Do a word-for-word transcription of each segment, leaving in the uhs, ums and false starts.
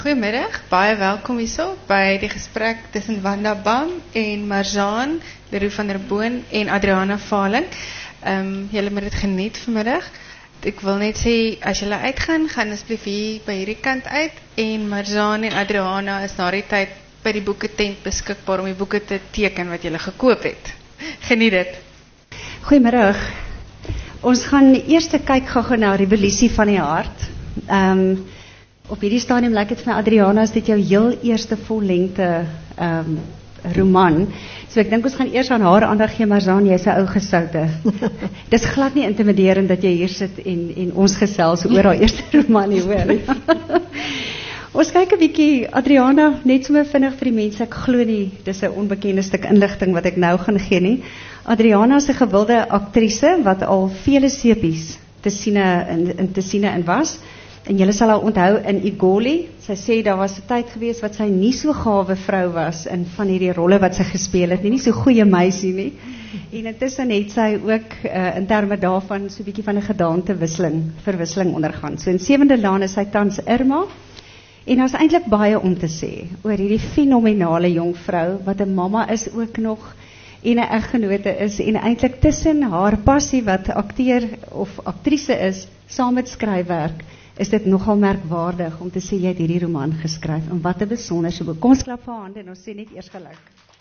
Goedemiddag, baie welkom hierso by die gesprek tussen Wanda Bam en Marzaan, Leroux van der Boon en Adriana Valing. Um, julle moet dit geniet vanmiddag. Ek wil net sê, as julle uitgaan, gaan asseblief hier by hierdie kant uit en Marzaan en Adriana is na die tyd by die boeketent beskikbaar om die boeke te teken wat julle gekoop het. Geniet dit. Goedemiddag. Ons gaan eerst kyk gou na Revolusie van die Hart. Um, op hierdie stadium lyk dit vir my, Adriana, is dit jou heel eerste vollengte um, roman. So ek dink ons gaan eers aan haar aandag gee, Marzaan, jy's 'n ou gesoute. Dis glad nie intimiderend dat jy hier sit en, en ons gesels oor haar eerste roman nie, hoor. Ons kyk 'n bietjie, Adriana, net so vinnig vir die mense, ek glo nie, dis 'n onbekende stuk inligting wat ek nou gaan gee nie. Adriana is 'n gewilde aktrise wat al vele sepies te siene in, in te siene in was. En julle sal haar onthou in Igoli. Sy sê daar was 'n tyd gewees wat sy nie so gawe vrou was in van hierdie rolle wat sy gespeel het, nie, nie so goeie meisie nie. En intussen het sy ook uh, in terme daarvan so 'n bietjie van 'n gedaantewisseling, verwisseling ondergaan. So in Sewende Laan is sy tans Irma. En daar's eintlik baie om te sê oor hierdie fenominale jong vrou wat 'n mamma is ook nog en 'n eggenote is en eintlik tussen haar passie wat akteur of aktrise is saam met skryfwerk is dit nogal merkwaardig om te sê jy het hierdie roman geskryf en wat 'n besonderse boek. Kom ons klap vir haar hande en ons sê net eers geluk.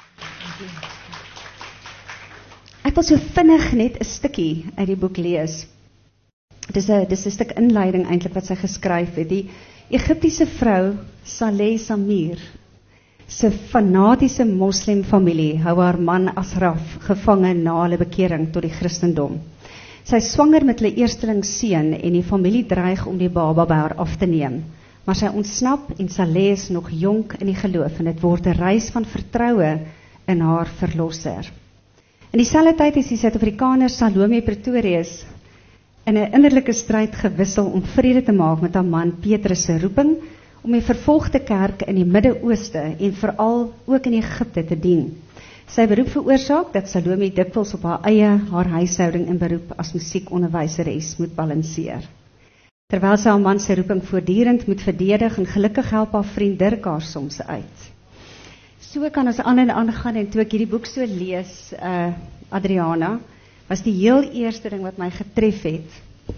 Ek wil so vinnig net 'n stukkie uit die boek lees. Dis 'n dis 'n stuk inleiding eintlik wat sy geskryf het. Die Egiptiese vrou Saleh Samir se fanatiese moslimfamilie hou haar man Asraf gevange na hulle bekering tot die Christendom. Sy is swanger met hulle eersteling seun en die familie dreig om die baba by haar af te neem. Maar sy ontsnap en Saleh is nog jonk in die geloof en dit word 'n reis van vertroue in haar verlosser. In dieselfde tyd is die Suid-Afrikaner Salome Pretorius in 'n innerlike stryd gewissel om vrede te maak met haar man Petrus se roeping om die vervolgde kerk in die Midde-Ooste en veral ook in Egipte te dien. Sy beroep veroorsaak dat Salome dikwels op haar eie haar huishouding en beroep as musiekonderwyseres moet balanseer. Terwyl sy haar man se roeping voortdurend moet verdedig en gelukkig help haar vriend Dirk haar soms uit. So kan ons aan en aan gaan en toe ek hierdie boek so lees, uh, Adriana, was die heel eerste ding wat my getref het,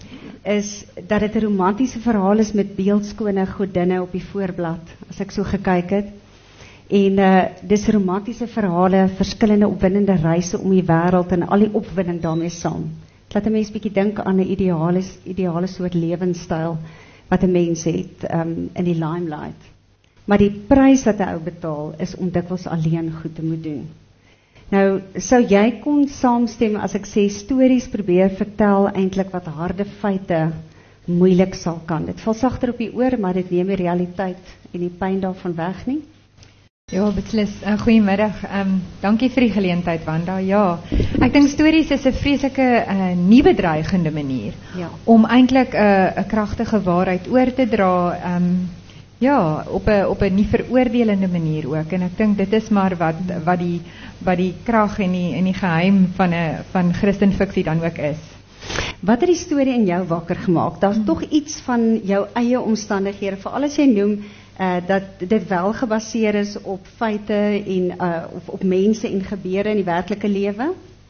is dat dit 'n romantiese verhaal is met beeldskone godinne op die voorblad, as ek so gekyk het. En uh, dis romantiese verhale, verskillende opwindende reise om die wêreld en al die opwinding daarmee saam. Dit laat 'n mens bietjie dink aan 'n ideale, ideale soort lewenstyl wat 'n mens het um, in die limelight. Maar die prys wat 'n ou betaal is om dikwels alleen goed te moet doen. Nou, sou jy kon saamstem as ek sê stories probeer vertel eintlik wat harde feite moeilik sal kan. Dit val sagter op die oor, maar dit neem die realiteit en die pyn daarvan weg nie. Ja, beslis. Uh, goeiemiddag. Um, dankie vir die geleentheid, Wanda. Ja, ek dink stories is 'n vreeslike uh, nie bedreigende manier ja. om eintlik 'n uh, 'n kragtige waarheid oor te dra. Um, ja, op 'n op 'n nie veroordelende manier ook. En ek dink dit is maar wat wat die wat die krag en die en die geheim van 'n van Christenfiksie dan ook is. Wat het die storie in jou wakker gemaak? Daar's hmm. tog iets van jou eie omstandighede, veral as jy noem Uh, dat dit wel gebaseer is op feite en uh, of op mense en gebeure in die werklike lewe?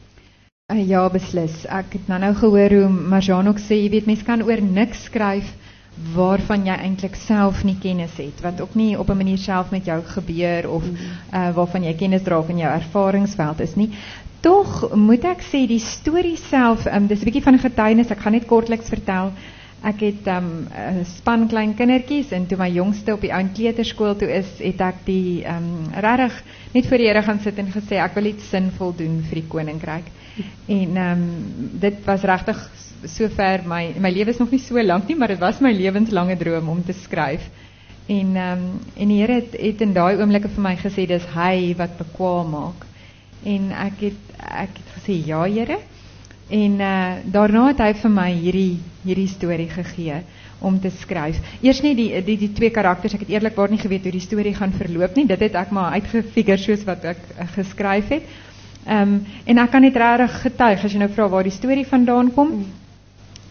Uh, ja, beslis. Ek het nou nou gehoor hoe Marzaan ook sê, jy weet, mens kan oor niks skryf waarvan jy eintlik self nie kennis het, wat ook nie op 'n manier self met jou gebeur of uh, waarvan jy kennis dra van jou ervaringsveld is nie. Tog moet ek sê die storie self, um, dis 'n bietjie van 'n getuienis, ek gaan net kortliks vertel. Ek het um, uh, span klein kindertjies en toe my jongste op die ou kleuterskool toe is, het ek die um, regtig net voor die Here gaan sit en gesê ek wil iets sinvol doen vir die koninkryk. En um, dit was regtig sover my my lewe is nog nie so lank nie, maar dit was my lewenslange droom om te skryf. En um, en die Here het, het in daai oomblikke vir my gesê dis hy wat bekwaam maak. En ek het ek het gesê ja, Here. En uh, daarna het hy vir my hierdie hierdie storie gegee om te skryf. Eers nie die die die twee karakters, ek het eerlikwaar nie geweet hoe die storie gaan verloop nie. Dit het ek maar uitgefigure soos wat ek uh, geskryf het. Ehm um, en ek kan net regtig getuig as jy nou vra waar die storie vandaan kom.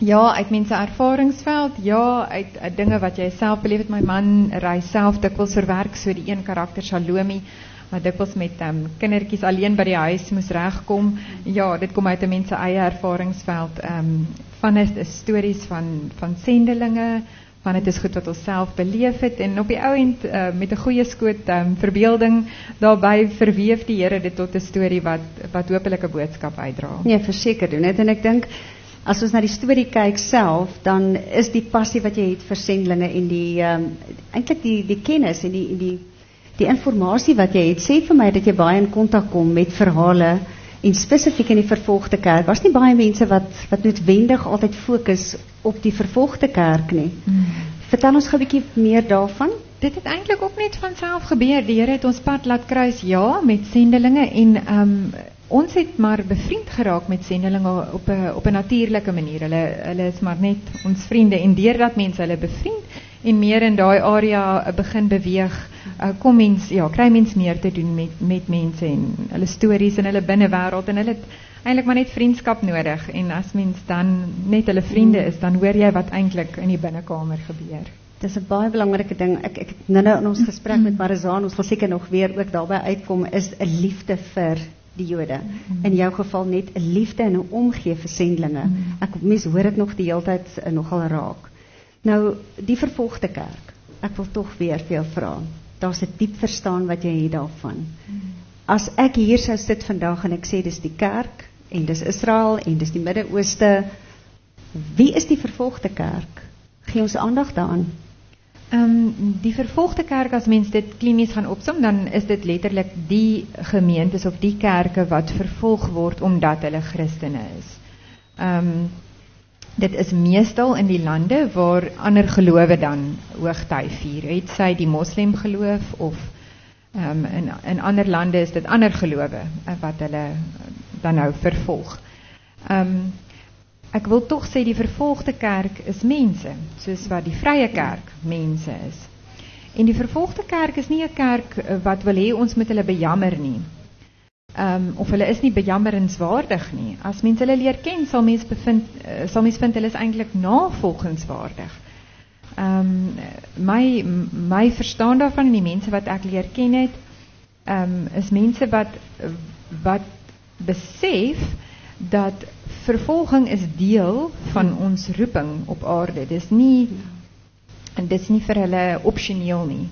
Ja, uit mense ervaringsveld, ja, uit, uit dinge wat jy self beleef het. My man reis self dikwels vir werk, so die een karakter Shalomi, wat dikwels met um, kindertjies alleen by die huis moes regkom. Ja, dit kom uit 'n mens se eie ervaringsveld. Um, van is, is stories van, van sendelinge, van het is goed wat ons self beleef het, en op die ou end uh, met 'n goeie skoot um, verbeelding daarbey verweef die Here dit tot 'n storie wat, wat hopelik 'n boodskap uitdra. Nee, verseker doen dit, en ek dink, as ons na die storie kyk self, dan is die passie wat jy het vir sendlinge en die, um, eintlik die, die kennis en die, en die, die informasie wat jy het, sê vir my dat jy baie in kontak kom met verhale, en spesifiek in die vervolgde kerk, was nie baie mense wat, wat noodwendig altyd fokus op die vervolgde kerk nie. Hmm. Vertel ons gou 'n bietjie meer daarvan. Dit het eintlik ook net van self gebeur. Die Here het ons pad laat kruis, ja, met sendelinge, en um, ons het maar bevriend geraak met sendelinge op 'n op 'n natuurlike manier. Hulle hulle is maar net ons vriende, en deurdat mense hulle bevriend en meer in daai area begin beweeg, uh, kom mens, ja, kry mens meer te doen met met mense en hulle stories en hulle binnewêreld, en hulle het eintlik maar net vriendskap nodig, en as mens dan net hulle vriende is, dan hoor jy wat eintlik in die binnekamer gebeur. Dis 'n baie belangrike ding. Ek ek het nou nou in ons gesprek met Marizaan, ons wil seker nog weer ook daarbey uitkom, is 'n liefde vir die Jode. In jou geval net 'n liefde en 'n omgee vir sendlinge. Ek mens hoor dit nog die hele tyd uh, nogal raak. Nou, die vervolgde kerk. Ek wil tog weer vir jou vra. Daar's 'n diep verstaan wat jy het daarvan. As ek hier sou sit vandag en ek sê dis die kerk en dis Israel en dis die Midde-Ooste, wie is die vervolgde kerk? Gee ons aandag daaraan. Um, die vervolgde kerk, as mens dit klinies gaan opsom, dan is dit letterlik die gemeentes of die kerke wat vervolg word omdat hulle Christene is. Um, dit is meestal in die lande waar ander gelowe dan hoogtyd vier. Het sy die moslim geloof of um, in, in ander lande is dit ander gelowe wat hulle dan nou vervolg. Um, Ek wil tog sê die vervolgde kerk is mense, soos wat die vrye kerk mense is. En die vervolgde kerk is nie 'n kerk wat wil hê ons moet hulle bejammer nie. Um, of hulle is nie bejammerenswaardig nie. As mense hulle leer ken, sal mens bevind, sal mens vind hulle is eintlik navolgenswaardig. Um, my, my verstaan daarvan en die mense wat ek leer ken het, um, is mense wat, wat besef dat vervolging is deel van ons roeping op aarde. Dis nie, en dis nie vir hulle opsioneel nie.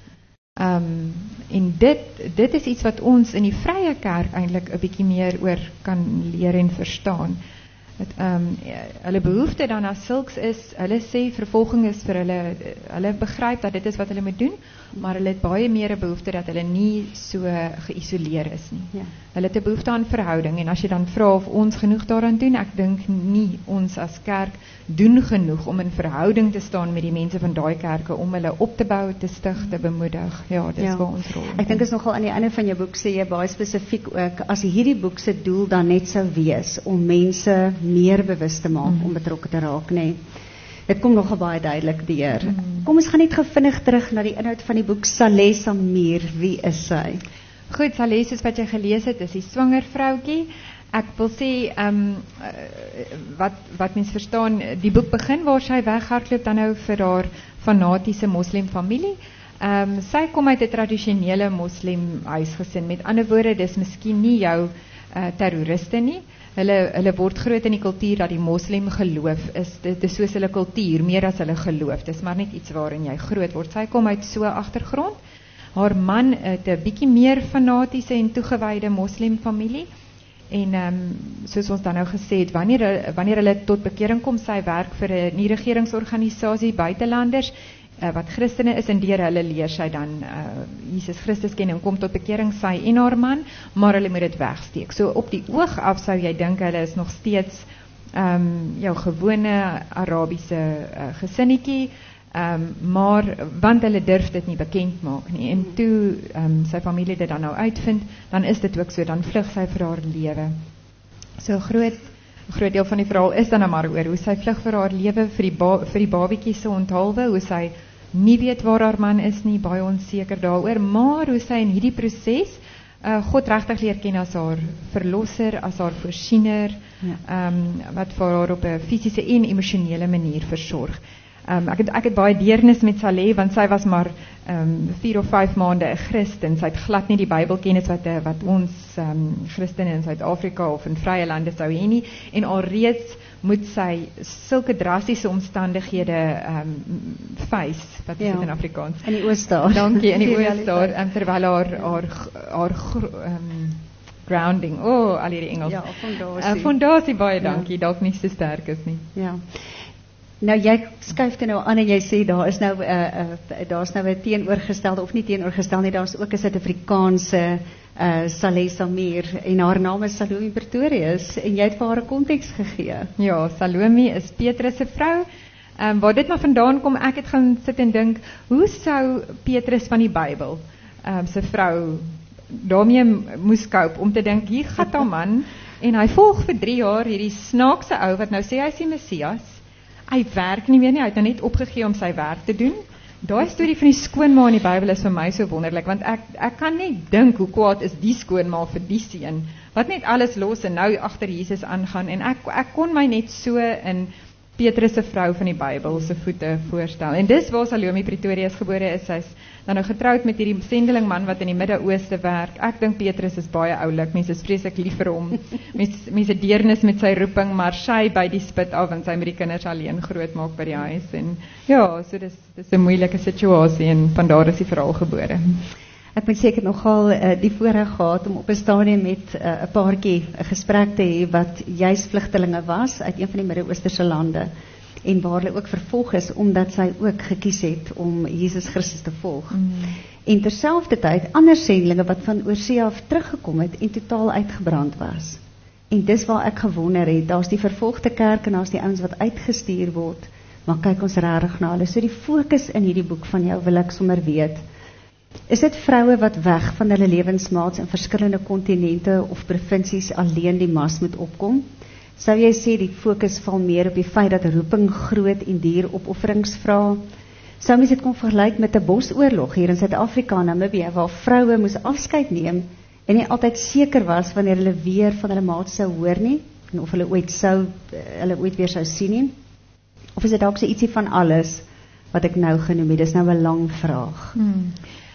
Um, en dit, dit is iets wat ons in die vrye kerk eintlik 'n bietjie meer oor kan leer en verstaan. Het, um, hulle behoefte dan as sulks is, hulle sê vervolging is vir hulle, hulle begryp dat dit is wat hulle moet doen, maar hulle het baie meer 'n behoefte dat hulle nie so geïsoleer is nie. Ja. Hulle het 'n behoefte aan verhouding, en as jy dan vra of ons genoeg daaraan doen, ek dink nie ons as kerk doen genoeg om in verhouding te staan met die mense van daai kerke, om hulle op te bou, te stig, te bemoedig. Ja, dis ja. waar ons rol. Ek dink is nogal aan die einde van jou boek sê jy baie spesifiek ook, as hierdie boek se doel dan net sou wees om mense meer bewus te maak, mm. om betrokke te raak, nee. Dit kom nogal baie duidelik deur. Mm. Kom ons gaan net gevinnig terug na die inhoud van die boek. Saleh Samir, wie is sy? Goed, Saleh, soos wat jy gelees het, is die swanger vroutjie. Ek wil sê, um, wat, wat mens verstaan, die boek begin waar sy weghardloop dan nou vir haar fanatiese moslim familie. Um, sy kom uit 'n tradisionele moslim huisgesin. Met ander woorde, dis miskien nie jou uh, terroriste nie. Hulle, hulle word groot in die kultuur dat die moslim geloof is, dit is soos hulle kultuur, meer as hulle geloof. Dis maar net iets waarin jy groot word. Sy kom uit so 'n agtergrond. Haar man het 'n bietjie meer fanatiese en toegewyde moslim familie. En um, soos ons dan nou gesê het, wanneer, wanneer hulle tot bekering kom, sy werk vir 'n nie-regeringsorganisasie, buitelanders, uh, wat Christene is, en deur hulle leer sy dan uh, Jesus Christus ken en kom tot bekering, sy en haar man, maar hulle moet dit wegsteek. So op die oog af sou jy dink hulle is nog steeds um, jou gewone Arabiese uh, gesinnetjie, um, maar want hulle durf dit nie bekend maak nie. En toe um, sy familie dit dan nou uitvind, dan is dit ook so, dan vlug sy vir haar lewe. So groot groot deel van die verhaal is dan nou maar oor hoe sy vlug vir haar lewe, vir die, ba vir die babietjie se onthaalwe, hoe sy nie weet waar haar man is nie, baie onseker daaroor, maar hoe sy in hierdie proses uh, God regtig leer ken as haar verlosser, as haar voorsiener, ja. um, wat vir haar op 'n fisiese en emosionele manier versorg. Um, ek, het, ek het baie deernis met Saleh, want sy was maar um, vier of vyf maande 'n Christen. Sy het glad nie die Bybelkennis wat, wat ons um, Christene in Suid-Afrika of in vrye lande sou hê nie. En alreeds moet sy sulke drastiese omstandighede um, face, wat is ja, dit in Afrikaans? In die Oos-daar. Dankie, in die Oos-daar, um, terwyl haar, haar, haar um, grounding, oh, al hierdie Engels. Ja, fondasie. Uh, fondasie, baie dankie, dalk nie so sterk is nie. Ja. Nou jy skuif dit nou aan en jy sê daar is nou 'n uh, uh, daar's nou 'n teenoorgestelde of nie teenoorgestel nie, daar's ook 'n Suid-Afrikaanse uh, Saleh Samir en haar naam is Salome Pretorius en jy het vir haar 'n konteks gegee. Ja, Salome is Petrus se vrou. Ehm um, waar dit maar vandaan kom, ek het gaan sit en dink, hoe sou Petrus van die Bybel, ehm um, se vrou daarmee moes koop om te dink hier gaan 'n man en hy volg vir drie jaar hierdie snaakse ou wat nou sê hy is die Messias. Hy werk nie meer nie, hy het nou net opgegee om sy werk te doen. Daai storie van die skoonma in die Bybel is vir my so wonderlik, want ek ek kan net dink hoe kwaad is die skoonma vir die seun wat net alles los en nou agter Jesus aangaan en ek ek kon my net so in Petrus se vrou van die Bybel se voete voorstel. En dis waar Salome Pretorius gebore is. Sy's dan nou getroud met hierdie sendeling man wat in die Midde-Ooste werk. Ek dink Petrus is baie oulik. Mense is vreeslik lief vir hom. Mense mense deernis met sy roeping, maar sy by die spit af en sy met die kinders alleen grootmaak by die huis en ja, so dis dis 'n moeilike situasie en van daar is die verhaal gebore. Ek moet seker nogal uh, die voorreg gehad om op 'n stadium met 'n uh, paartjie 'n gesprek te hê wat juis vlugtelinge was uit een van die Midde-Oosterse lande en waar hulle ook vervolg is omdat sy ook gekies het om Jesus Christus te volg. Mm. En terselfdertyd ander sendelinge wat van oorsee af teruggekom het en totaal uitgebrand was. En dis waar ek gewonder het, daar's die vervolgde kerk en daar's die ouens wat uitgestuur word, maar kyk ons regtig na hulle. So die fokus in hierdie boek van jou wil ek sommer weet. Is dit vroue wat weg van hulle lewensmaats in verskillende kontinente of provinsies alleen die mas moet opkom? Sou jy sê die fokus val meer op die feit dat roeping groot en duur opofferings vra? Sou mens dit kon vergelyk met 'n bosoorlog hier in Suid-Afrika en Namibië waar vroue moes afskeid neem en nie altyd seker was wanneer hulle weer van hulle maats sou hoor nie en of hulle ooit sou hulle ooit weer sou sien nie? Of is dit dalk so ietsie van alles wat ek nou genoem het? Dis nou 'n lang vraag. Hmm.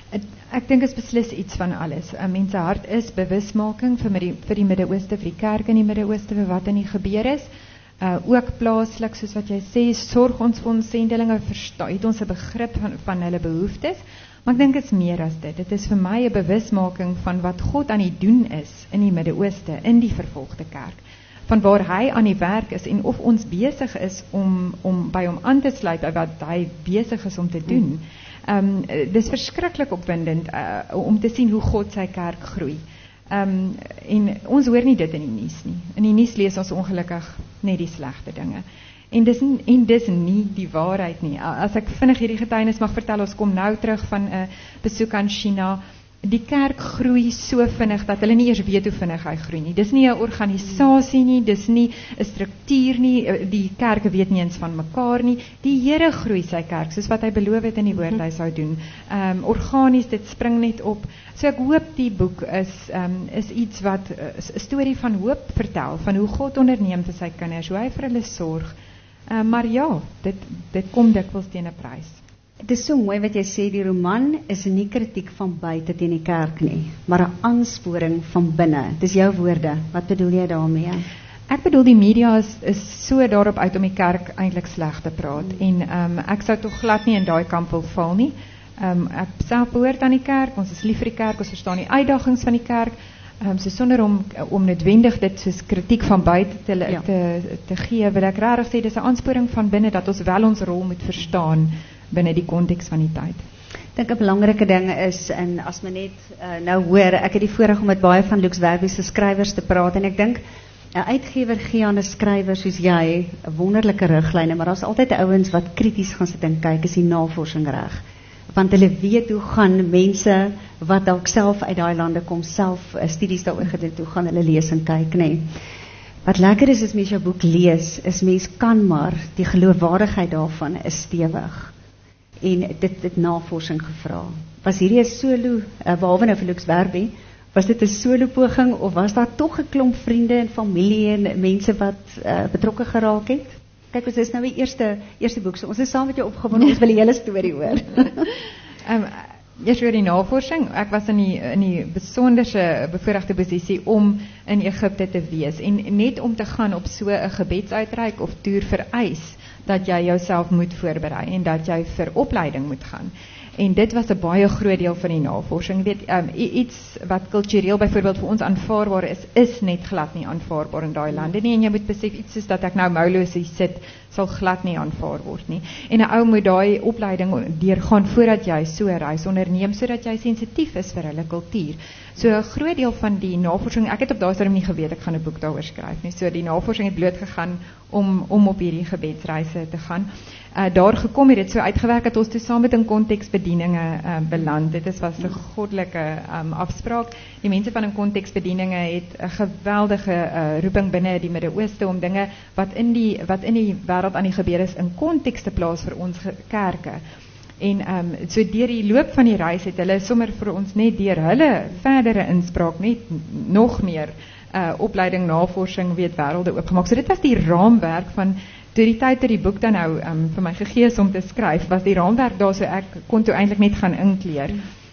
Ek dink is beslis iets van alles. Uh, mense hart is bewusmaking vir die, vir die Midde-Ooste, vir die kerk in die Midde-Ooste, vir wat in die gebeur is. Uh, ook plaaslik, soos wat jy sê, sorg ons vir ons sendelinge, het ons 'n begrip van, van hulle behoeftes. Maar ek dink dit is meer as dit. Dit is vir my 'n bewusmaking van wat God aan die doen is in die Midde-Ooste, in die vervolgde kerk. Van waar hy aan die werk is en of ons besig is om, om by hom aan te sluit by wat hy besig is om te doen. Mm. Um, dis verskriklik opwindend uh, om te sien hoe God sy kerk groei. Um, en ons hoor nie dit in die nuus nie. In die nuus lees ons ongelukkig net die slegte dinge. En dis, en dis nie die waarheid nie. As ek vinnig hierdie getuienis mag vertel, ons kom nou terug van 'n uh, besoek aan China. Die kerk groei so vinnig dat hulle nie eers weet hoe vinnig hy groei nie. Dis nie 'n organisasie nie, dis nie 'n struktuur nie, die kerke weet nie eens van mekaar nie. Die Here groei sy kerk, soos wat hy beloof het in die woord hy sou doen. Um, organies, dit spring net op. So ek hoop die boek is, um, is iets wat 'n storie van hoop vertel, van hoe God onderneem vir sy kinders, hoe hy vir hulle sorg. Um, maar ja, dit, dit kom dikwels teen 'n prys. Het is so mooi wat jy sê, die roman is nie kritiek van buite teen die kerk nie, maar 'n aansporing van binne. Dis jou woorde. Wat bedoel jy daarmee? Ek bedoel die media is, is so daarop uit om die kerk eintlik sleg te praat. Mm. En um, ek sou tog glad nie in daai kamp wil val nie. Um, ek self behoort aan die kerk, ons is lief vir die kerk, ons verstaan die uitdagings van die kerk. Um, so sonder om, om noodwendig dit soos kritiek van buite te, ja. te, te gee, wil ek regtig sê, dis 'n aansporing van binne dat ons wel ons rol moet verstaan binne die konteks van die tyd. Ek dink 'n belangrike ding is, en as men net uh, nou hoor, ek het die voorreg om met baie van Lux Werby se skrywers te praat, en ek dink 'n uitgewer gee aan 'n skrywer soos jy 'n wonderlike riglyne, maar daar's altyd ouens wat krities gaan sit en kyk, is die navorsing reg? Want hulle weet hoe gaan mense wat dalk self uit daai lande kom, self uh, studies daaroor gedoen, hoe gaan hulle lees en kyk, nee. Wat lekker is as mens jou boek lees, is mens kan maar, die geloofwaardigheid daarvan is stewig. En dit het navorsing gevra. Was hierdie 'n solo, uh, behalwe nou vir Lux Werby, Was dit 'n solo poging of was daar tog 'n klomp vriende en familie en mense wat uh, betrokke geraak het? Kyk, ons is nou die eerste eerste boek, so ons is saam met jou opgewonde, ons wil die hele storie hoor. um, Eers oor die navorsing. Ek was in die, in die besonderse bevoorregte posisie om in Egipte te wees. En net om te gaan op so 'n gebedsuitreik of toer vereis dat jy jouself moet voorberei en dat jy vir opleiding moet gaan. En dit was 'n baie groot deel van die navorsing. Jy weet, um, iets wat kultureel byvoorbeeld vir ons aanvaarbaar is, is net glad nie aanvaarbaar in daai lande nie. En jy moet besef, iets soos dat ek nou mouloos hier sit, sal glad nie aanvaar word nie. En 'n ou moet daai opleiding deurgaan voordat jy so 'n reis onderneem, sodat jy sensitief is vir hulle kultuur. So 'n groot deel van die navorsing, ek het op daai stadium nie geweet ek gaan 'n boek daaroor skryf nie. So die navorsing het bloot gegaan om om op hierdie gebedsreise te gaan. Uh, daar gekom het dit so uitgewerk dat ons toe saam met in konteksbedieninge uh, beland. Dit is was 'n goddelike um, afspraak. Die mense van in konteksbedieninge het 'n geweldige uh, roeping binne die Midde-Ooste om dinge wat in die wat in die wêreld aan die gebeur is in konteks te plaas vir ons kerke. En um, so deur die loop van die reis het hulle sommer vir ons net deur hulle verdere inspraak net nog meer uh, opleiding, navorsing, weet wêrelde oopgemaak. So dit was die raamwerk van toe die tyd dat die boek dan nou um, vir my gegee is om te skryf, was die raamwerk daar, so ek kon toe eintlik net gaan inkleer.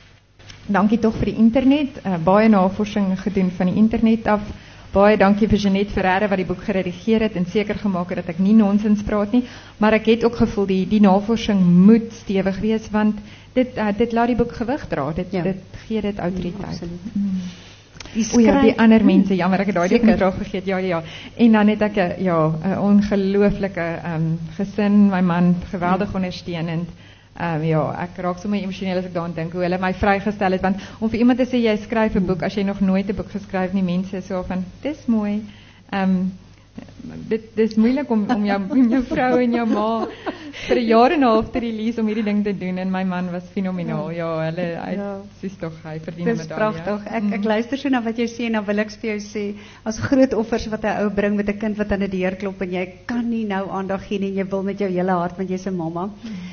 Dankie tog vir die internet, uh, baie navorsing gedoen van die internet af. Baie dankie vir Jeanette Ferreira wat die boek geredigeer het en seker gemaak het dat ek nie nonsens praat nie, maar ek het ook gevoel die die navorsing moet stewig wees, want dit uh, dit laat die boek gewig dra. Dit ja. dit gee dit autoriteit. Ja, mm. Die, o ja, die ander mense, jammer ek het daai die vraag vergeet. Ja ja ja. En dan het ek 'n ja, 'n ongelooflike um, gesin, my man geweldig ondersteunend. Um, ja, ek raak sommer emosioneel as ek daaraan dink hoe hulle my vrygestel het, want om vir iemand te sê jy skryf 'n boek as jy nog nooit 'n boek geskryf nie, mense so van dis mooi. Ehm um, dit dis moeilik om om jou om jou vrou en jou ma vir 'n jaar en 'n half te release om hierdie ding te doen, en my man was fenomenaal. Ja, hulle hy ja. Sies tog hy verdien 'n medalje. Dis pragtig. Ek ek luister so na wat jy sê en dan wil ek vir jou sê as groot offers wat 'n ou bring met 'n kind wat aan die deur klop en jy kan nie nou aandag gee nie, jy wil met jou hele hart want jy's 'n mamma.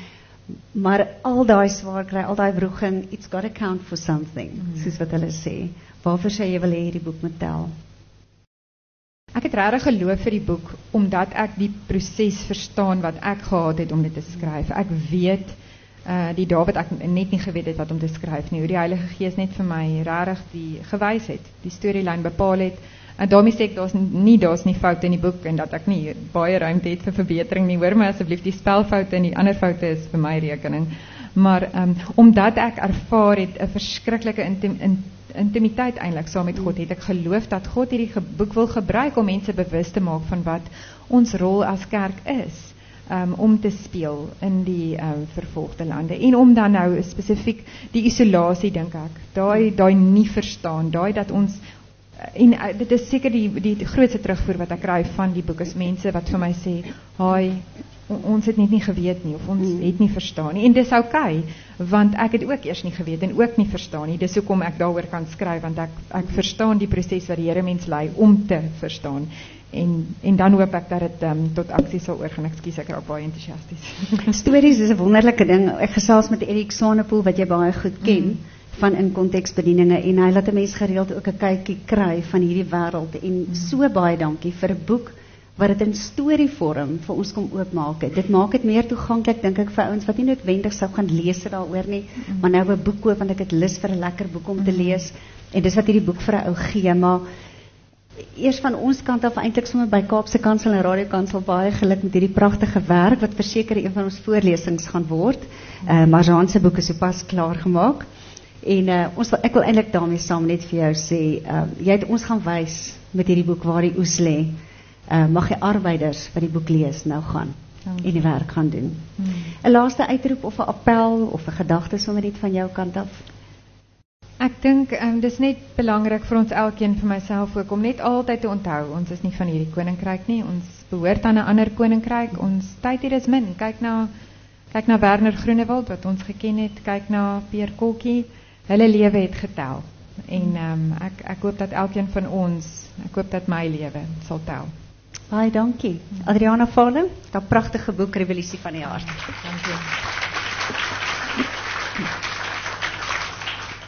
Maar al daai swaar kry, al daai wroging, it's got to count for something, mm. soos wat hulle sê. Waarvoor sê jy wil hê hierdie boek moet tel? Ek het regtig geloof vir die boek, omdat ek die proses verstaan wat ek gehad het om dit te skryf. Ek weet, uh, die dae wat ek net nie geweet het wat om te skryf nie, hoe die Heilige Gees net vir my regtig die gewys het, die storielyn bepaal het. En daarmee sê ek, daar's nie, daar's nie foute in die boek, en dat ek nie baie ruimte het vir verbetering nie, hoor my asseblief, die spelfoute en die ander foute is vir my rekening. Maar, um, omdat ek ervaar het, 'n verskriklike intim, in, intimiteit eintlik saam met God, het ek geloof dat God hierdie ge, boek wil gebruik om mense bewus te maak van wat ons rol as kerk is, um, om te speel in die um, vervolgde lande, en om dan nou spesifiek die isolasie, dink ek, daai, daai nie verstaan, daai dat ons. En uh, dit is seker die, die grootste terugvoer wat ek kry van die boek is mense wat vir my sê, "Haai, ons het net nie geweet nie, of ons mm. het nie verstaan nie." En dis oukei, want ek het ook eers nie geweet en ook nie verstaan nie. Dis hoekom ek daaroor kan skryf, want ek ek verstaan die proses wat die Here mens lei om te verstaan. En en dan hoop ek dat dit um, tot aksie sal oorgaan. Ekskuus, ek raak baie entoesiasties. Stories is 'n wonderlike ding. Ek gesels met Erik Swanepoel wat jy baie goed ken. Mm. van in konteksbedieninge, en hy laat 'n mens gereeld ook 'n kykie kry van hierdie wêreld, en mm. so baie dankie vir 'n boek wat dit in storievorm vir ons kom oopmaak het. Dit maak dit meer toeganklik, dink ek, vir ouens wat nie noodwendig sou gaan lees daaroor nie, mm. maar nou 'n boek koop want ek het lus vir 'n lekker boek om te lees, en dis wat hierdie boek vir 'n ou gee. Maar eers van ons kant af, eintlik sommer by Kaapse Kansel en Radio Kansel, baie geluk met hierdie pragtige werk wat verseker een van ons voorlesings gaan word. Uh, Marjane se boek is sopas klaar gemaak. En uh, ons wil, ek wil eintlik daarmee saam net vir jou sê, uh, jy het ons gaan wys met hierdie boek waar die oes lê. Uh, mag die arbeiders wat die boek lees nou gaan Dank. en die werk gaan doen. Hmm. 'n Laaste uitroep of 'n appel of 'n gedagte sommer net van jou kant af? Ek dink um, dis net belangrik vir ons elkeen, vir myself ook, om net altyd te onthou, ons is nie van hierdie koninkryk nie, ons behoort aan 'n ander koninkryk, ons tyd hier is min. Kyk na kyk na Werner Groenewald wat ons geken het, kyk na Pierre Kokkie. Hulle lewe het getel, en um, ek, ek hoop dat elkeen van ons, ek hoop dat my lewe sal tel. Baie dankie. Adriana Falling, dat pragtige boek Revolusie van die Hart. Dankie.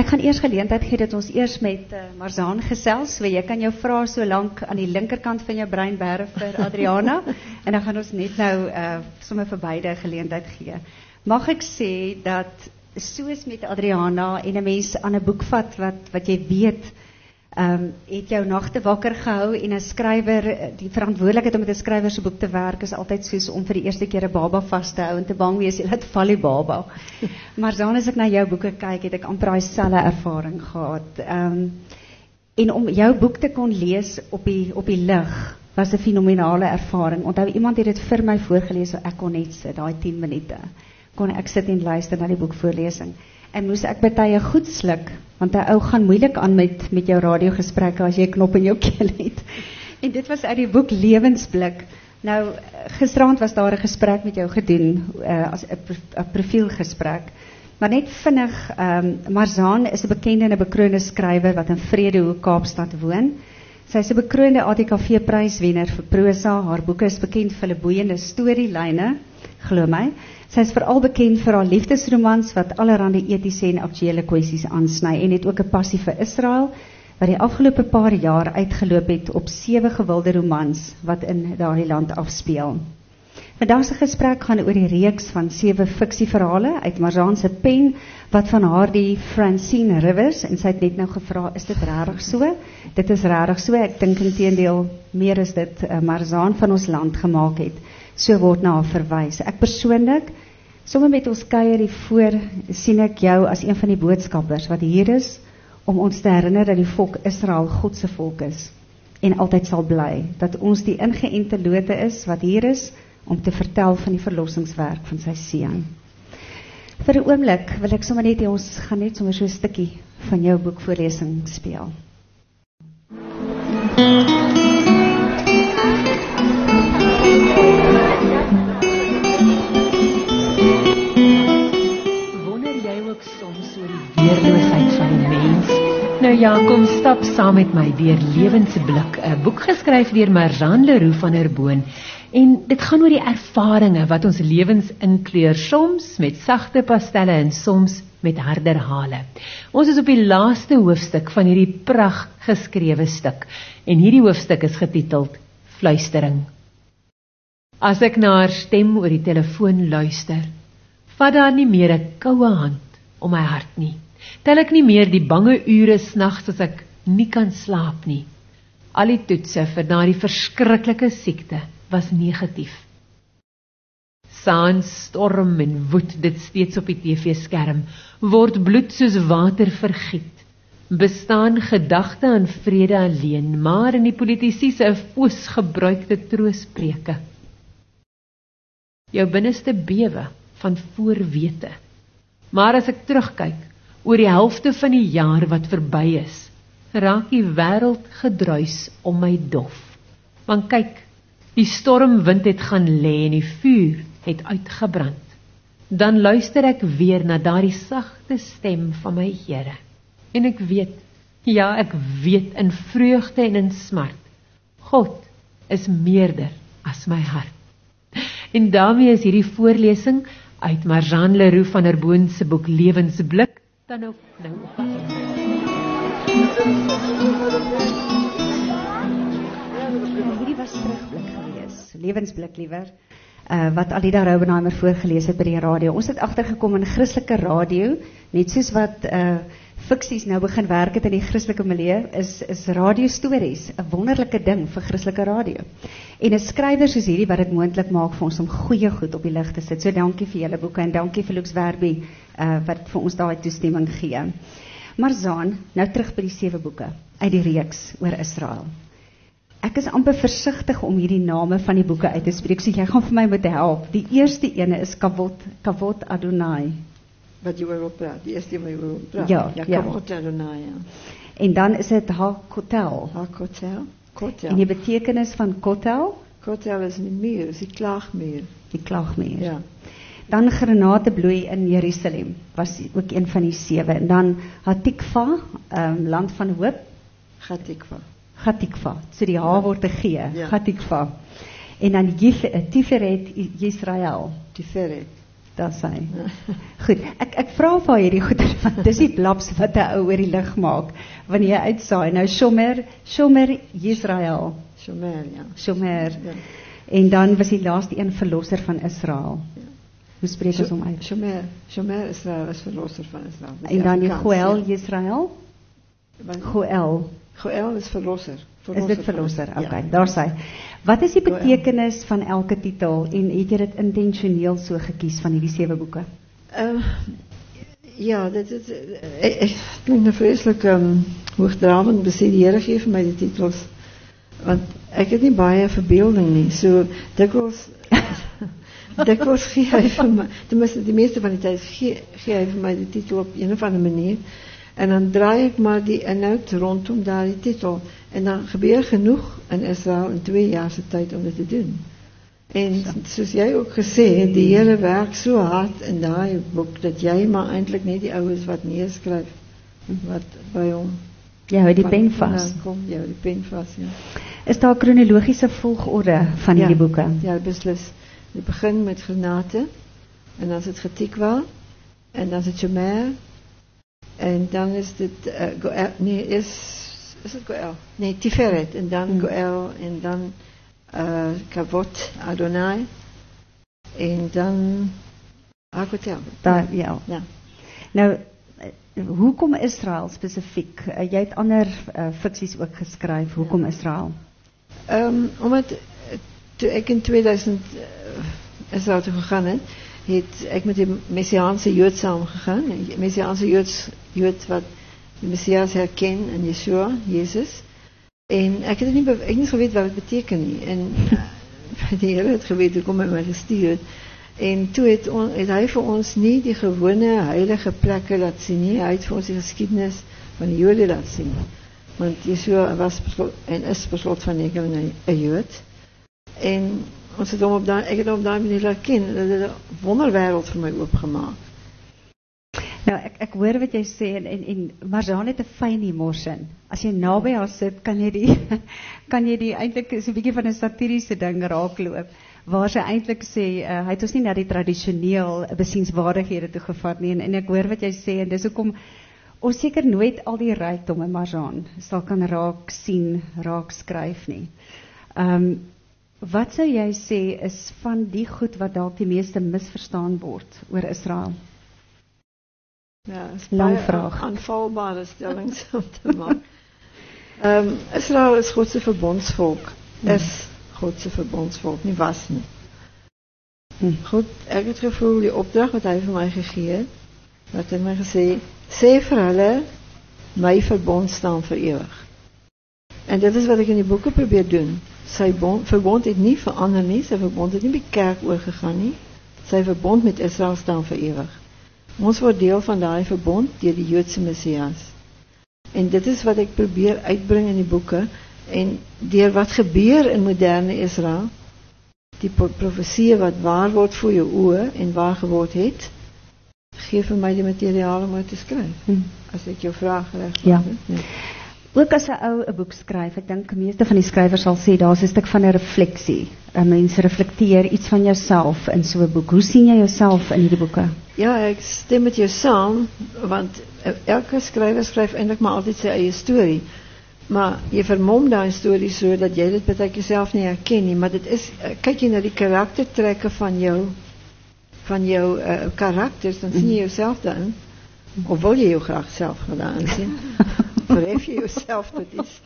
Ek gaan eers geleentheid gee dat ons eers met uh, Marzaan gesels, so jy kan jou vrae so lank aan die linkerkant van jou brein berg vir Adriana, en dan gaan ons net nou uh, sommer vir beide geleentheid gee. Mag ek sê dat soos met Adriana en 'n mens aan 'n boek vat wat wat jy weet, um, het jou nagte wakker gehou, en 'n skrywer, die verantwoordelikheid om met 'n skrywer se boek te werk is altyd soos om vir die eerste keer 'n baba vas te hou en te bang wees jy laat val die baba. Maar dan as ek na jou boeke kyk, het ek amper daai selfde ervaring gehad. Um, en om jou boek te kon lees op die op die lig was 'n fenominale ervaring. Onthou, iemand het dit vir my voorgelees, so ek kon net sit daai tien minute. Kon ek sit en luister na die boekvoorlesing. En moes ek baie goed sluk, want 'n ou gaan moeilik aan met met jou radiogesprekke as jy 'n knop in jou keel het. En dit was uit die boek Lewensblik. Nou, gisterand was daar 'n gesprek met jou gedoen, uh, as 'n pro profielgesprek. Maar net vinnig, um, Marzaan is 'n bekende en 'n bekroonde skrywer wat in Vredehoek, Kaapstad woon. Sy is 'n bekroonde A T K V-pryswenner vir prosa. Haar boeke is bekend vir hulle boeiende storielyne, glo my. Sy is veral bekend vir haar liefdesromans wat allerhande etiese en aktuele kwessies aansny, en het ook 'n passie vir Israel, wat die afgelope paar jaar uitgeloop het op sewe gewilde romans wat in daardie land afspeel. Vandag se gesprek gaan oor die reeks van sewe fiksieverhale uit Marzaan se pen, wat van haar die Francine Rivers, en sy het net nou gevra, is dit regtig so? Dit is regtig so, ek dink inteendeel meer as dit uh, Marzaan van ons land gemaak het. So word na haar verwys. Ek persoonlik, sommer met ons kuier hiervoor, sien ek jou as een van die boodskappers wat hier is om ons te herinner dat die volk Israel God se volk is en altyd sal bly. Dat ons die ingeënte lote is wat hier is om te vertel van die verlossingswerk van sy seun. Vir 'n oomblik wil ek sommer net hê ons gaan net sommer so 'n stukkie van jou boekvoorlesing speel. Weerloosheid van die mens. Nou ja, kom stap saam met my deur Lewensblik, 'n boek geskryf deur Marzaan Leroux van der Boon. En dit gaan oor die ervarings wat ons lewens inkleur, soms met sagte pastelle en soms met harder hale. Ons is op die laaste hoofstuk van hierdie pragt geskrewe stuk, en hierdie hoofstuk is getiteld Fluistering. As ek na haar stem oor die telefoon luister, vat daar nie meer 'n koue hand om my hart nie. Tel ek nie meer die bange ure s'nags as ek nie kan slaap nie. Al die toetse vir daardie verskriklike siekte was negatief. Saans storm en woed dit steeds op die T V-skerm, word bloed soos water vergiet. Bestaan gedagte aan vrede alleen, maar in die politisie se foos gebruikte troospreuke. Jou binneste bewe van voorwete. Maar as ek terugkyk oor die helfte van die jaar wat verby is, raak die wêreld gedruis om my dof. Want kyk, die stormwind het gaan lê en die vuur het uitgebrand. Dan luister ek weer na daardie sagte stem van my Here. En ek weet, ja ek weet in vreugde en in smart, God is meerder as my hart. En daarmee is hierdie voorlesing uit Marzaan Leroux van der Boon se boek Lewensblik dan nou nou op pad. Hierdie was terugblik gewees, Lewensblik liewer, uh, wat Alida Raubenheimer voorgelees het by die radio. Ons het agtergekom in Christelike radio, net soos wat uh, fiksies nou begin werk het in die Christelike milieu, is, is radiostories 'n wonderlike ding vir Christelike radio. En 'n skrywer soos hierdie wat dit moontlik maak vir ons om goeie goed op die lig te sit. So dankie vir julle boeke en dankie vir Lux Werby uh, wat vir ons daai toestemming gee. Marzaan, nou terug by die sewe boeke uit die reeks oor Israel. Ek is amper versigtig om hierdie name van die boeke uit te spreek, so jy gaan vir my moet help. Die eerste ene is Kavod, Kavod Adonai. Wat jy oor praat, die eerste wat jy oor praat. Ja, ja, ja. Kavod Adonai, ja. En dan is dit Ha-Kotel. Ha-Kotel, Kotel. En die betekenis van Kotel? Kotel is nie meer, is die klaagmeer. Die klaagmeer. Ja. Dan granatebloei in Jerusalem, was ook een van die sewe. En dan Hatikva, um, land van hoop. Hatikva. Hatikva, so die H word 'n G, ja. Hatikva. En dan Tiferet Israel. Tiferet. Daar sy. Goed, ek ek vra vir hierdie goeie, want dis die blaps wat 'n ou oor die lig maak wanneer jy uitsaai. Nou Shomer, Shomer Israel, Shomer, ja. Shomer. Ja. En dan was die laaste een verlosser van Israel. Hoe spreek ons hom uit? Shomer, Shomer Israel is verlosser van Israel. Dis En dan die Afrikaans, Goel ja. Israel? Wat? Goel. Goel is verlosser. Is dit verlosser? van- Okay, ja. daar sy. Wat is die Goel. betekenis van elke titel en het jy dit intentioneel so gekies van hierdie sewe boeke? Uh, ja, dit is uh, ek klink nou vreeslik um, hoogdravend, besê die Here gee vir my die titels, want ek het nie baie verbeelding nie, so dikwels dikwels gee hy vir my, tenminste die meeste van die tyd gee, gee hy vir my die titel op een of ander manier, en dan draai ek maar die inhoud rondom daardie titel, en dan gebeur genoeg in Israel in twee jaar se tyd om dit te doen. En soos jy ook gesê het, die Here werk so hard in daai boek, dat jy maar eintlik net die oues wat neerskryf, wat by hom Jy hou die van- pen vandaan vas. kom, jy hou die pen vas, ja. Is daar 'n kronologiese volgorde van hierdie boeke? Ja, beslis. Het begin met Granate, en dan is het Getikwa, en dan is het Shomer, en dan is dit uh, Goel, nee, is, is het Goel? Nee, Tiferet, en dan Hmm. Goel, en dan uh, Kavod Adonai, en dan Hakotel. Daar, ja. Ja. Nou, eh, hoekom Israel spesifiek? Uh, jy het ander uh, fiksies ook geskryf. Hoekom Israel? Um, omdat eh, toe ek in tweeduisend uh, Israel toe gegaan het, het ek met die Messiaanse Jood saamgegaan. Die Messiaanse Joods, Jood wat die Messias herken in Yeshua, Jezus. En ek het het nie, be- ek het nie geweet wat het beteken nie. En uh, die Here het geweet, hoe kom hy my gestuur het. En toe het, on, het hy vir ons nie die gewone heilige plekke laat sien nie. Hy het vir ons die geskiedenis van die Jode laat sien. Want Yeshua was beslot, en is beslot van rekening 'n Jood. En ons het hom op daai, ek het hom op daai manier laat ken. Dit het 'n wonderwêreld vir my oopgemaak. Nou, ek ek hoor wat jy sê en en, en Marzaan het 'n fyn humorsin. As jy naby haar sit, kan jy die kan jy die eintlik so 'n bietjie van 'n satiriese ding raakloop. Waar sy eintlik sê, uh, hy het ons nie na die tradisioneel besienswaardighede toe gevat nie en, en ek hoor wat jy sê en dis hoekom ons seker nooit al die rykdom in Marzaan sal kan raak sien, raak skryf nie. Ehm um, wat sou jy sê is van die goed wat dalk die meeste misverstaan word oor Israel? Ja, is Lang baie vraag. aanvalbare stellings om te maak. Um, Israel is God se verbondsvolk. Is God se verbondsvolk, nie was nie. Hmm. Goed, ek het gevoel die opdrag wat hy vir my gegee het, wat hy my gesê, sê vir hulle, my verbond staan vir ewig. En dit is wat ek in die boeke probeer doen. Sy bond, verbond het nie verander nie, sy verbond het nie by die kerk oorgegaan nie. Sy verbond met Israel staan vir ewig. Ons word deel van daai verbond deur die Joodse Messias. En dit is wat ek probeer uitbring in die boeke en deur wat gebeur in moderne Israel, die profesie wat waar word voor jou oë en waar geword het, gee vir my die materiaal om uit te skryf. Hmm. As ek jou vraag reg Ja. ja. Ook as 'n ou 'n boek skryf, ek dink die meeste van die skrywers sal sê daar's 'n stuk van 'n refleksie. 'n Mens reflekteer iets van jouself in so 'n boek. Hoe sien jy jouself in hierdie boeke? Ja, ek stem met jou saam, want elke skrywer skryf eintlik maar altyd sy eie storie. Maar jy vermom daai storie so dat jy dit baie keer self nie herken nie, maar dit is kyk jy na die karaktertrekke van jou van jou uh, karakters, dan sien jy jouself daarin. Of wil jy jou graag self daarin sien? Verhef jy jouself tot iets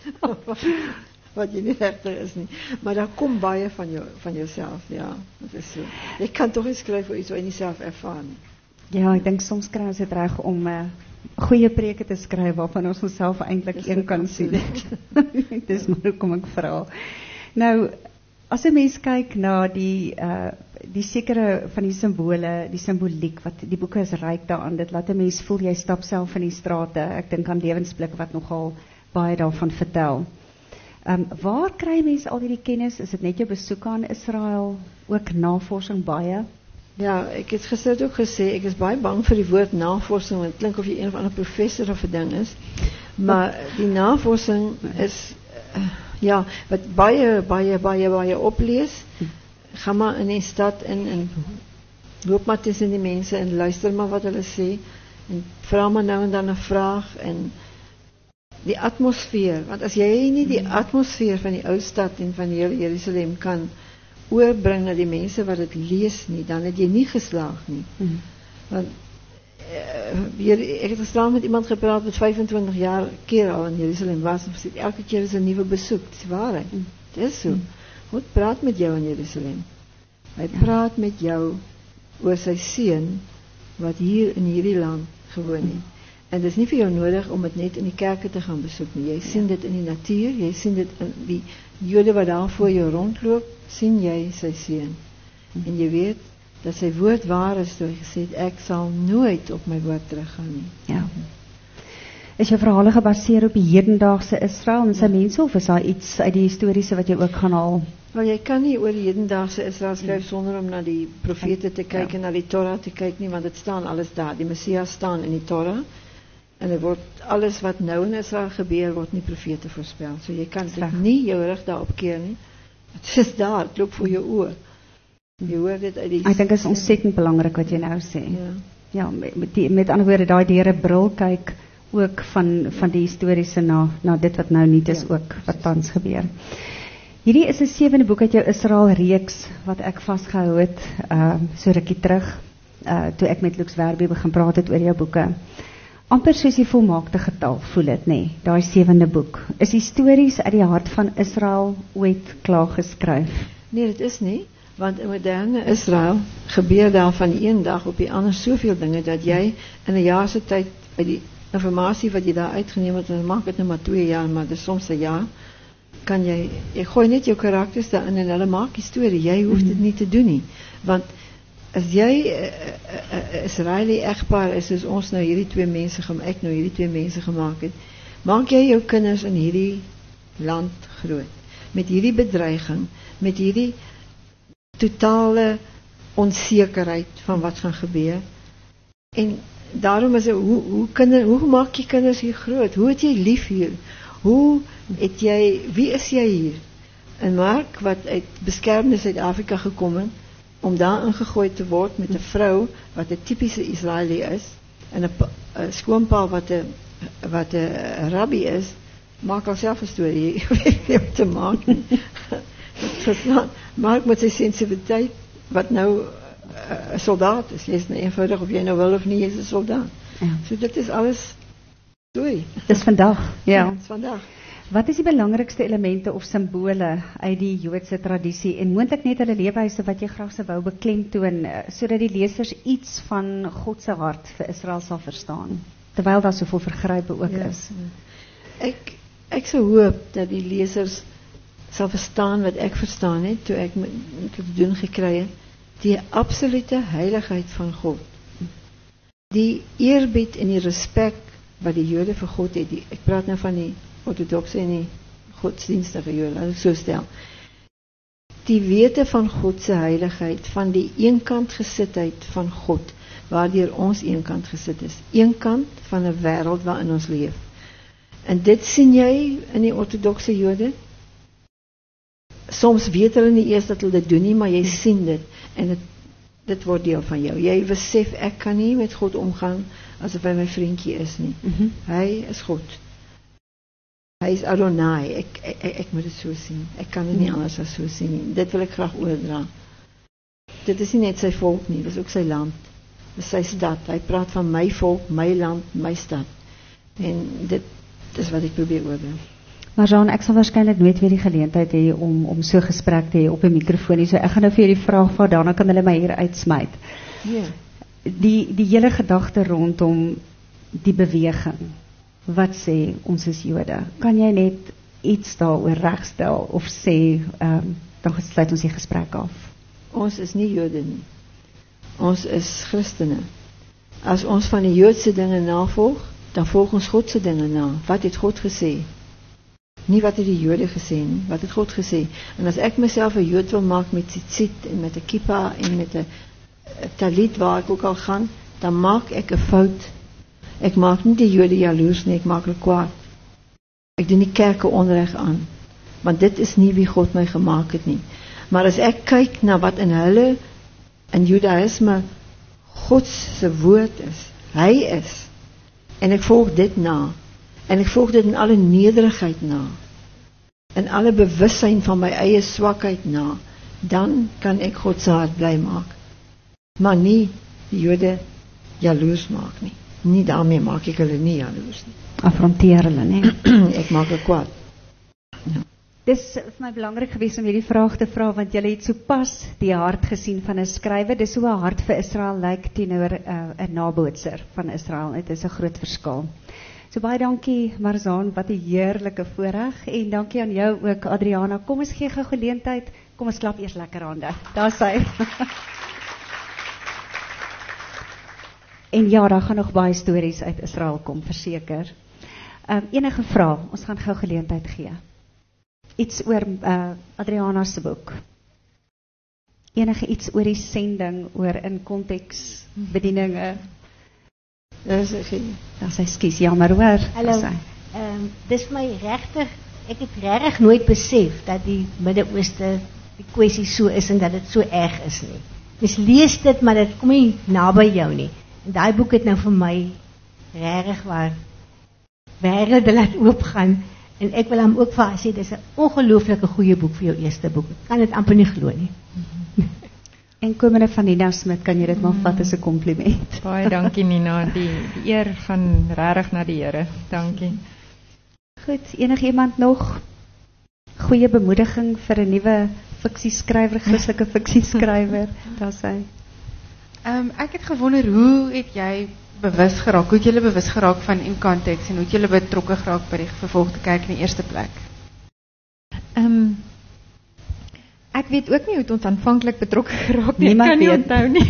wat jy nie regtig is nie. Maar daar kom baie van jou van jouself, ja. Dit is so. Jy kan tog nie skryf oor iets wat jy nie self ervaar nie. Ja, ek dink soms kry ons dit reg om 'n uh, goeie preke te skryf waarvan ons onsself eintlik Dis een ook kan sien. absoluut. Dis maar hoekom ek vra. Nou, as 'n mens kyk na die uh die sekere van die simbole, die simboliek wat die boeke is ryk daaraan. Dit laat 'n mens voel jy stap self in die strate. Ek dink aan Lewensblik wat nogal baie daarvan vertel. Ehm um, waar kry mense al hierdie kennis? Is dit net jou besoek aan Israel, ook navorsing baie? Ja, ek het gister ook gesê, ek is baie bang vir die woord navorsing, want het klink of jy een of ander professor of 'n ding is. Maar die navorsing is, uh, ja, wat baie, baie, baie, baie oplees. Ga maar in die stad in, en loop maar tussen die mense en luister maar wat hulle sê en vra maar nou en dan 'n vraag en die atmosfeer, want as jy nie die atmosfeer van die ou stad en van die hele Jerusalem kan oorbring na die mense wat dit lees nie, dan het jy nie geslaag nie. Mm. Want uh, hier, ek het gister met iemand gepraat wat vyfentwintig jaar keer al in Jerusalem was en gesê elke keer is 'n nuwe besoek, dis die waarheid. Mm. Dit is so. Mm. God praat met jou in Jerusalem. Hy ja. praat met jou oor sy seun wat hier in hierdie land gewoon het. Mm. En dit is nie vir jou nodig om dit net in die kerke te gaan besoek nie. Jy sien dit in die natuur, jy sien dit in die Jode wat daar voor jou rondloop, sien jy sy seun. En jy weet dat sy woord waar is, toe hy gesê het, ek sal nooit op my woord teruggaan nie. Ja. Is jou verhale gebaseer op die hedendaagse Israel en sy ja. mense, of is daar iets uit die historiese wat jy ook gaan haal? Maar jy kan nie oor die hedendaagse Israel skryf ja. sonder om na die profete te kyk ja. en na die Torah te kyk nie, want dit staan alles daar. Die Messias staan in die Torah. En er wordt alles wat nou in Israël gebeurt, wordt niet profete voorspeld. So je kan dit niet je rug daarop keer nie. Het is daar, het loopt voor je oor. Je hoort dit uit die... Ik denk dat is ontzettend belangrijk wat je nou zegt. Ja, ja met, die, met andere woorden, dat je die bril kijkt, ook van, van die historische na, na dit wat nou niet is, ja, ook wat thans gebeurt. Hierdie is een zevende boek uit jou Israël reeks, wat ik vastgehou het, uh, so rukkie terug, uh, toe ek met Lux Werby begin praat het oor jou boeken. Amper soos die volmaakte getal, voel het nie, daai sewende boek. Is die stories uit die hart van Israel ooit klaar geskryf? Nee, dit is nie, want in moderne Israel gebeur daar van die een dag op die ander soveel dinge, dat jy in 'n jaar se tyd, uit die informatie wat jy daar uitgeneem het, en maak het nou maar twee jaar, maar dis soms 'n jaar, kan jy, jy gooi net jou karakters daarin en hulle maak die storie, jy hoef dit nie te doen nie, want as jy 'n uh, uh, uh, Israeli egpaar is, soos ons nou hierdie twee mense, ek nou hierdie twee mense gemaak het, maak jy jou kinders in hierdie land groot, met hierdie bedreiging, met hierdie totale onzekerheid van wat gaan gebeur, en daarom is het, hoe, hoe, kinder, hoe maak jy kinders hier groot, hoe het jy lief hier, hoe het jy, wie is jy hier, en Mark, wat uit beskermde Suid-Afrika gekom het, om daar ingegooid te word met een vrouw wat een typische Israëli is en een skoonpaal wat een wat een rabbi is, maak al zelf een story, je weet niet wat te maken. Mark met zijn sensitiviteit, wat nou een soldaat is, lees nou eenvoudig of jij nou wil of niet, je is een soldaat. Ja. So dit is alles story. Dit is vandaag, ja. Ja, dit is vandaag. Wat is die belangrikste elemente of simbole uit die Joodse tradisie en moontlik net hulle leefwyse wat jy graag sou wou beklemtoon sodat die lesers iets van God se hart vir Israel sal verstaan terwyl daar soveel vergrype ook ja, is? Ja. Ek ek sou hoop dat die lesers sal verstaan wat ek verstaan het toe ek met te doen gekry het, die absolute heiligheid van God. Die eerbied en die respek wat die Jode vir God het. Die, ek praat nou van die orthodoxe en die godsdienstige Jode, laat ek so stel. Die wete van God se heiligheid, van die eenkant gesitheid van God, waardeur ons eenkant gesit is. Eenkant van 'n wêreld waarin ons leef. En dit sien jy in die orthodoxe Jode. Soms weet hulle nie eers dat hulle dit doen nie, maar jy sien dit en dit dit word deel van jou. Jy besef ek kan nie met God omgaan asof hy my vriendjie is nie. Mm-hmm. Hy is God. Hy is Adonai. Ek, ek, ek, ek moet dit so sien. Ek kan dit nie anders as so sien nie. Dit wil ek graag oordra. Dit is nie net sy volk nie, dit is ook sy land. Dit is sy stad. Hy praat van my volk, my land, my stad. En dit is wat ek probeer oordra. Maar Jean, ek sal waarskynlik nooit weer die geleentheid hê om om so gesprek te hê op 'n mikrofoon. So ek gaan nou vir julle die vraag vra, daarna kan hulle my hier uitsmyt. Ja. Die die hele gedagte rondom die beweging. Wat sê ons is Jode? Kan jy net iets daaroor regstel of sê ehm um, dan sluit ons die gesprek af? Ons is nie Jode nie. Ons is Christene. As ons van die Joodse dinge navolg, dan volg ons God se dinge na. Wat het God gesê? Nie wat het die Jode gesê nie, wat het God gesê. En as ek myself 'n Jood wil maak met tzitzit en met 'n kippa en met 'n talit waar ek ook al gaan, dan maak ek 'n fout. Ek maak nie die Jode jaloers nie, ek maak hulle kwaad. Ek doen die kerke onreg aan, want dit is nie wie God my gemaak het nie. Maar as ek kyk na wat in hulle in Judaïsme God se woord is. Hy is. En ek volg dit na. En ek volg dit in alle nederigheid na. In alle bewussyn van my eie swakheid na. Dan kan ek God se hart bly maak. Maar nie die Jode jaloers maak nie. Nie daarmee maak ek hulle nie jaloers nie. Affronteer hulle, nee. Ek maak hulle kwaad. Ja. Dis vir my belangrik geweest om hierdie vraag te vra, want julle het sopas die hart gesien van 'n skrywer. Dis hoe 'n hart vir Israel lyk teenoor 'n uh, 'n nabootser van Israel. Dit is 'n groot verskil. So baie dankie Marzaan, wat 'n heerlike voorreg, en dankie aan jou ook Adriana. Kom ons gee gou geleentheid. Kom ons klap eers lekker hande. Daar sy. En ja, daar gaan nog baie stories uit Israel kom, verseker. Um, enige vrae, ons gaan gou geleentheid gee. Iets oor uh, Adriana se boek. Enige iets oor die sending, oor in konteks bedieninge. Dis geen. Daar sy skies, jammer hoor. Hallo. Ehm dis vir my regtig, ek het regtig nooit besef dat die Midde-Ooste die kwessie so is en dat dit so erg is nie. Mens lees dit, maar dit kom nie naby jou nie. En daai boek het nou vir my regtig waar wêrelde laat oopgaan. En ek wil hom ook vir haar sê, dis 'n ongelooflike goeie boek vir jou eerste boek. Ek kan dit amper nie glo nie. En komende van Nina Smit, kan jy dit maar vat as 'n kompliment. Baie dankie Nina, die, die eer gaan regtig na die Here. Dankie. Goed, enigiemand nog goeie bemoediging vir 'n nuwe fiksieskrywer, Christelike fiksieskrywer? Daar sê. Um, ek het gewonder, hoe het jy bewus geraak, hoe het julle bewus geraak van In Context en hoe het julle betrokke geraak by die Vervolgde Kerk in die eerste plek? Um, ek weet ook nie hoe het ons aanvanklik betrokke geraak nie, Niemand ek kan nie weet. onthou nie.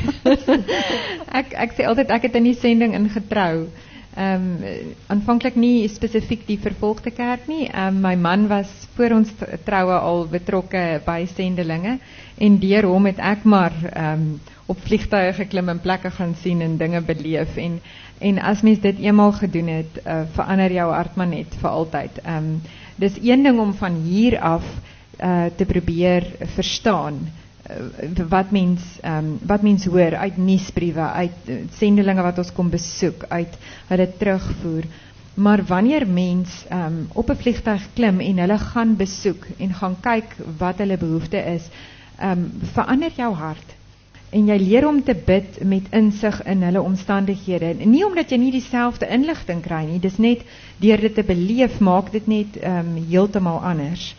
ek, ek sê altyd, ek het in die sending ingetrou. Um, aanvanklik nie spesifiek die Vervolgde Kerk nie. Um, my man was voor ons troue al betrokke by sendelinge en deur hom het ek maar um, op vliegtuie geklim en plekke gaan sien en dinge beleef. En, en as mens dit eenmaal gedoen het, uh, verander jou hart maar net vir altyd. Um, dis een ding om van hier af uh, te probeer verstaan uh, wat mens um, wat mens hoor uit nuusbriewe, uit uh, sendelinge wat ons kom besoek, uit hulle terugvoer. Maar wanneer mens um, op 'n vliegtuig klim en hulle gaan besoek en gaan kyk wat hulle behoefte is, um, verander jou hart. En jy leer om te bid met insig in hulle omstandighede. Nie omdat jy nie dieselfde inligting kry nie, dis net deur dit te beleef, maak dit net um, heeltemal anders.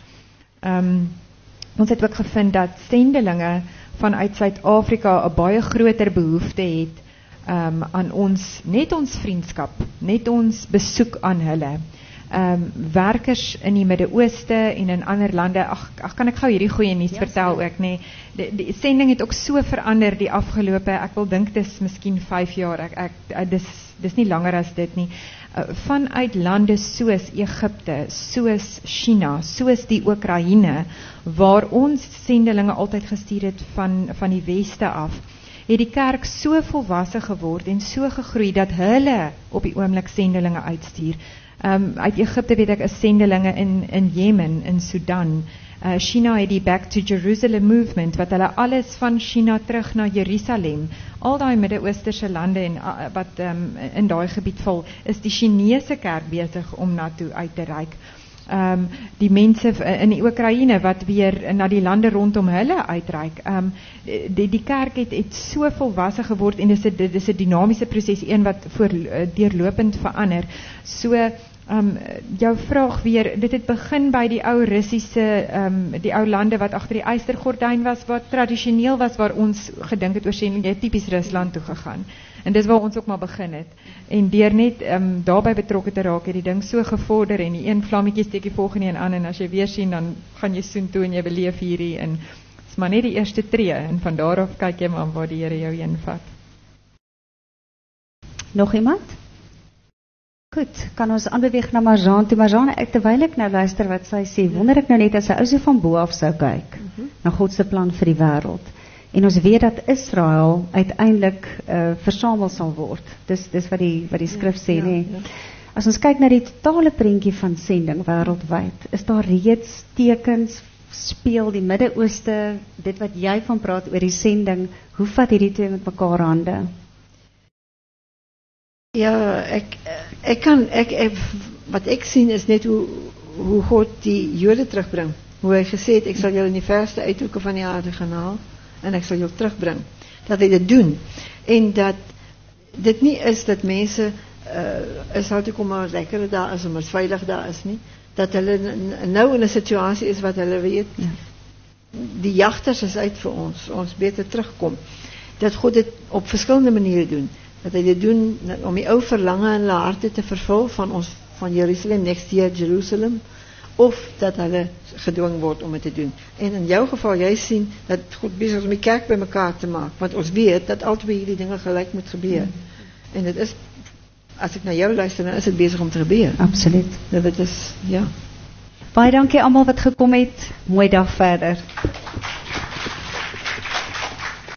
Um, ons het ook gevind dat sendelinge vanuit Suid-Afrika 'n baie groter behoefte het um, aan ons, net ons vriendskap, net ons besoek aan hulle. Um, werkers in die Midde-Ooste en in ander lande, ag, ag kan ek gou hierdie goeie nuus ja, vertel so. ook, nee, die, die sending het ook so verander die afgelope, ek wil dink dis miskien vyf jaar, ek, ek, dis, dis nie langer as dit nie, uh, vanuit lande soos Egipte, soos China, soos die Oekraïne, waar ons sendelinge altyd gestuur het van, van die weste af, het die kerk so volwasse geword en so gegroei, dat hulle op die oomblik sendelinge uitstuur. Um, uit Egipte weet ek is sendelinge in, in Jemen, in Sudan. Uh, China het die Back to Jerusalem movement, wat hulle alles van China terug na Jerusalem, al die Midde-Oosterse lande en, uh, wat um, in daai gebied val, is die Chinese kerk besig om na toe uit te reik. Um, die mense in die Oekraïne wat weer na die lande rondom hulle uitreik. Um, die, die kerk het, het so volwasse geword en dit is 'n dit is 'n dinamiese proses, een wat voor deurlopend verander. So um, jou vraag weer, dit het begin by die ou Russiese, um, die ou lande wat agter die ystergordyn was, wat tradisioneel was, waar ons gedink het oor sending, jy het tipies Rusland toe gegaan. En dis waar ons ook maar begin het. En deur net um, daarbij betrokke te raak, het die ding so gevorder en die een vlammetjie steek die volgende een aan en as jy weer sien, dan gaan jy soen toe en jy beleef hierdie en is maar net die eerste tree en van daar af kyk jy maar waar die Here jou heen vat. Nog iemand? Goed, kan ons aanbeweeg na Marzaan toe. Marzaan, ek terwyl ek nou luister wat sy sê, wonder ek nou net as hy ou so van bo af sou kyk mm -hmm. na God se plan vir die wêreld. En ons weet dat Israel uiteindelik uh, versamel sal word. Dis dis wat die wat die skrif sê, ja, nee. Ja. As ons kyk na die totale prentjie van sending wêreldwyd, is daar reeds tekens, speel die Midde-Ooste, dit wat jy van praat oor die sending, hoe vat hierdie twee met mekaar hande? Ja, ek ek kan ek, ek wat ek sien is net hoe hoe God die Jode terugbring. Hoe hy gesê het, ek sal julle in die verste uithoeke van die aarde gaan haal en ek sal julle terugbring. Dat hy dit doen en dat dit nie is dat mense uh, is hou toe kom maar lekker daar is, maar veilig daar is nie. Dat hulle nou in 'n situasie is wat hulle weet, ja. Die jagters is uit vir ons, ons beter terugkom. Dat God dit op verskillende maniere doen. Dat hy dit doen om die ou verlange in hulle harte te vervul van ons van Jerusalem, next year Jerusalem, of dat hulle gedwing word om dit te doen. En in jou geval, jy sien dat God besig is om die kerk by mekaar te maak, want ons weet dat al twee hierdie dinge gelyk moet gebeur. Mm. En dit is, as ek na jou luister, dan is dit besig om te gebeur. Absoluut. Dat dit is, ja. Baie dankie almal wat gekom het. Mooi dag verder.